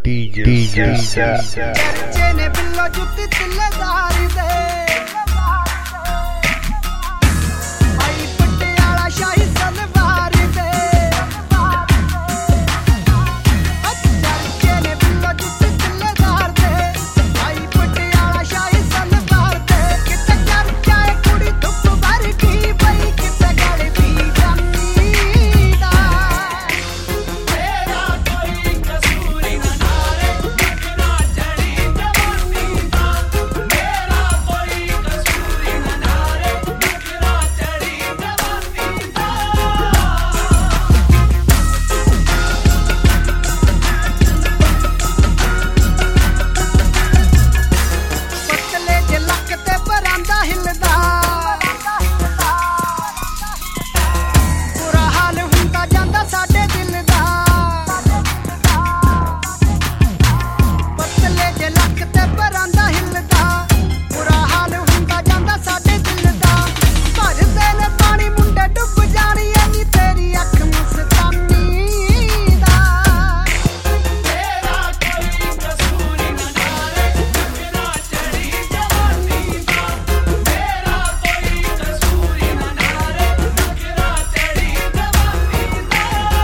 DJ Churche ne billo jutti tilledaari de ai Patiala ਸ਼ਾਹੀ ਸਲਵਾਰ ਦੇ ਚਰਚੇ ਨੇ ਬਿੱਲੋ ਜੁੱਤੀ ਤilleਦਾਰ ਦੇ ai ਪਟਿਆਲਾ ਸ਼ਾਹੀ ਸਲਵਾਰ ਦੇ ਕਿਤੇ ਚਰਚਾ ਏ ਕੁੜੀ ਧੁੱਪ ਵਰਗੀ ਬਈ ਕਿਤੇ ਗਲਦੀ ਜਾਂਦੀ ਦਾ ਮੇਰਾ ਕੋਈ ਕਸੂਰ ਨਾ ਨਾਰੇ ਨਖਰਾ ਚੜੀ ਜਵਾਨੀ ਦਾ ਮੇਰਾ ਕੋਈ ਕਸੂਰ ਨਾ ਨਾਰੇ ਨਖਰਾ ਚੜੀ ਜਵਾਨੀ ਦਾ ਪਤਲੇ ਜੇ ਲੱਕ ਤੇ ਪਰਾਂਦਾ ਹਿਲਦਾ ਬੁਰਾ ਹਾਲ ਹੁੰਦਾ ਜਾਂਦਾ ਸਾਡੇ ਦਿਲ ਦਾ ਪਤਲੇ ਜੇ ਲੱਕ ਤੇ ਪਰਾਂਦਾ ਹਿਲਦਾ ਬੁਰਾ ਹਾਲ ਹੁੰਦਾ ਜਾਂਦਾ ਸਾਡੇ ਦਿਲ ਦਾ ਭਰਦੇ ਨੇ ਪਾਣੀ ਮੁੰਡੇ ਡੁੱਬ ਜਾਣੀ ਐਨੀ ਤੇਰੀ ਅੱਖ ਮਸਤਾਨੀ ਦਾ ਮੇਰਾ ਕੋਈ ਕਸੂਰ ਨਾ ਨਾਰੇ ਨਖਰਾ ਚੜੀ ਜਵਾਨੀ ਦਾ ਮੇਰਾ ਕੋਈ ਕਸੂਰ ਨਾ ਨਾਰੇ ਨਖਰਾ ਚੜੀ ਜਵਾਨੀ ਦਾ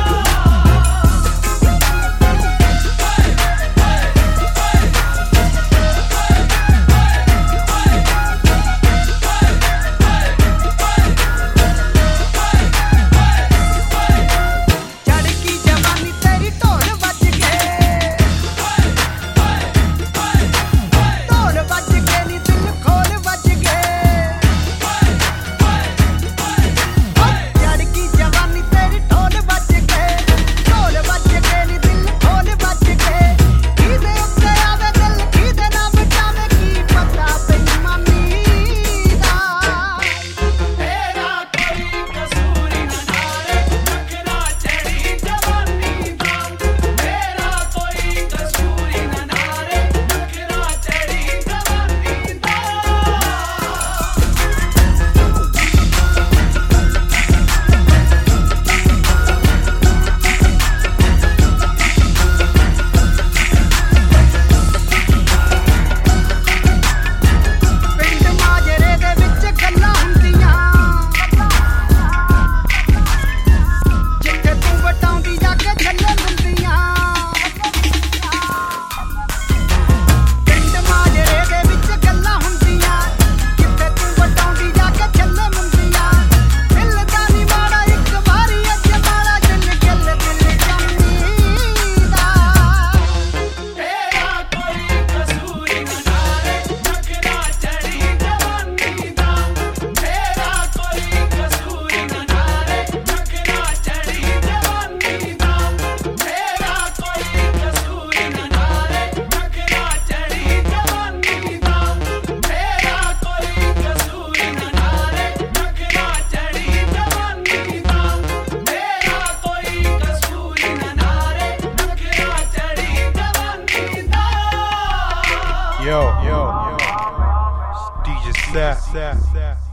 ਚੜਕੀ ਜਵਾਨੀ ਤੇਰੀ ਢੋਲ ਵੱਜ ਕੇ ਢੋਲ ਵੱਜ ਕੇ ਨੀ ਦਿਲ ਖੋਲ ਵੱਜ ਕੇ ਚੜਕੀ ਜਵਾਨੀ ਤੇਰੀ ਢੋਲ ਵੱਜ ਕੇ ਢੋਲ ਵੱਜ ਕੇ ਨੀ ਦਿਲ ਖੋਲ ਵੱਜ ਕੇ ਕਿਹਦੇ ਉੱਤੇ ਆਵੇ ਦਿਲ ਕਿਹਦੇ ਨਾ ਬਚਾਵੇ ਕੀ ਪਤਾ ਬੇਈਮਾਨੀ ਦਾ ਮੇਰਾ ਕੋਈ ਕਸੂਰ ਨਾ ਨਾਰੇ ਨਖਰਾ ਚੜੀ ਜਵਾਨੀ ਦਾ ਮੇਰਾ ਕੋਈ ਕਸੂਰ ਨਾ ਨਾਰੇ ਨਖਰਾ ਚੜੀ ਜਵਾਨੀ ਦਾ ਪਿੰਡ ਮਾਜਰੇ ਦੇ ਵਿੱਚ ਗੱਲਾਂ ਹੁੰਦੀਆਂ ਜਿੱਥੇ ਤੂੰ ਵਟਾਉਂਦੀ ਜਾ ਕੇ ਛੱਲੇ ਮੁੰਦੀਆਂ ਪਿੰਡ ਮਾਜਰੇ ਦੇ ਵਿੱਚ ਗੱਲਾਂ ਹੁੰਦੀਆਂ ਜਿੱਥੇ ਤੂੰ ਵਟਾਉਂਦੀ ਜਾ ਕੇ ਛੱਲੇ ਮੁੰਦੀਆਂ ਦਿਲ ਦਾ ਨੀ ਮਾੜਾ ਇੱਕ ਵਾਰੀ ਅੱਜ ਮਾੜਾ ਦਿਲ ਗਿੱਲ ਦਿਲ ਜੰਮੀ ਦਾ ਮੇਰਾ ਕੋਈ ਕਸੂਰ ਨਾ ਨਾਰੇ ਨਖਰਾ ਚੜੀ ਜਵਾਨੀ ਦਾ ਮੇਰਾ ਕੋਈ ਕਸੂਰ ਨਾ ਨਾਰੇ ਨਖਰਾ ਚੜੀ ਜਵਾਨੀ ਦਾ ਮੇਰਾ ਕੋਈ ਕਸੂਰ ਨਾ ਨਾਰੇ ਨਖਰਾ ਚੜੀ ਜਵਾਨੀ ਦਾ ਮੇਰਾ ਕੋਈ ਕਸੂਰ ਨਾ ਨਾਰੇ ਨਖਰਾ ਚੜੀ ਜਵਾਨੀ ਦਾ ਮੇਰਾ ਕੋਈ ਕਸੂਰ ਨਾ ਨਾਰੇ ਨਖਰਾ ਚੜੀ ਜਵਾਨੀ ਦਾ Yo, it's DJ Sap.